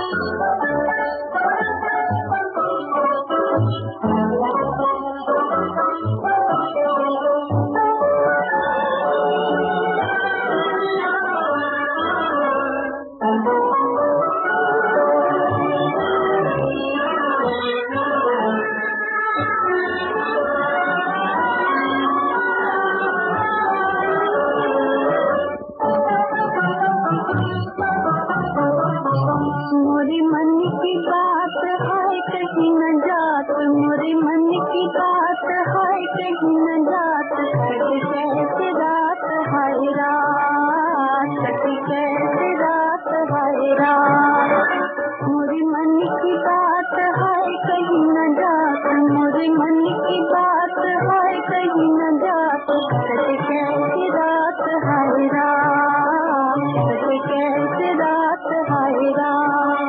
मोरे मन की बात है कहीं न जात, मोरे मन की बात है कहीं न जात, कट कैसे रात हाय रात, कट कैसे रात हाय रात। मोरे मन की बात है कहीं न जात, मोरे मन की बात है कहीं न जात, कट कैसे रात हाय रात, कट कैसे रात हाय रात।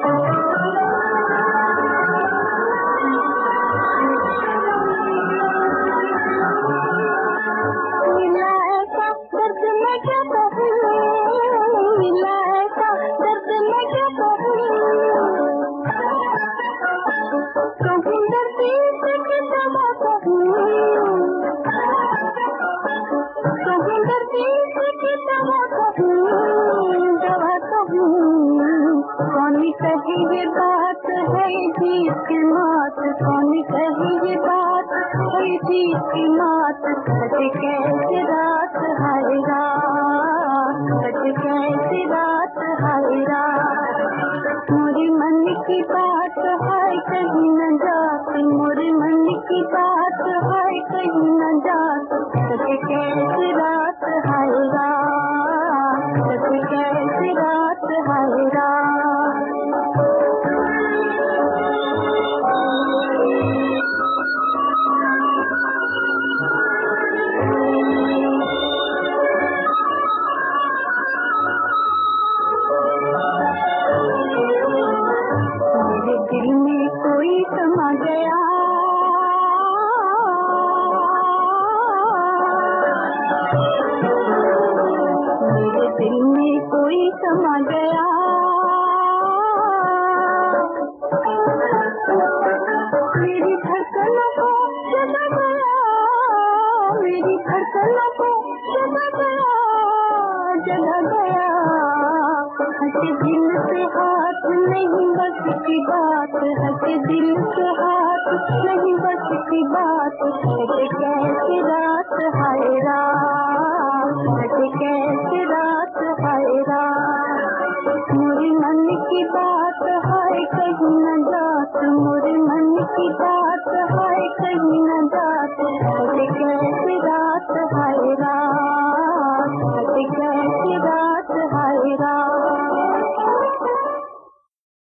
मिला ऐसा दर्द मैं क्या कहूँ, मिला ऐसा दर्द मैं क्या कहूँ, कहूँ दर्द की दवा कहूँ, कहूँ दर्द की दवा कहूँ, दवा कहूँ। कौन कहे ये बात है जीत की मात, कौन कहे ये बात है जीत की मात, कट कैसे रात हाय रात, कट कैसे रात हाय रात। मोरे मन की बात है कहीं न जात, मोरे मन की बात है कहीं न जात, कट कैसे रात हाय रात, कट कैसे रात हाय रात। मेरे दिल में कोई समा गया, मेरे दिल में कोई समा गया, मेरी धड़कनों को जगा गया, मेरी धड़कनों को जगा गया, जगा गया। हंसे दिल से हाथ नहीं बस की बात, हंसे दिल से हाथ नहीं बस की बात, कटे कैसे रात हाय रात, कटे कैसे रात हाय रात। मोरे मन की बात है कहीं न जात, मोरे मन की बात है कहीं न जात,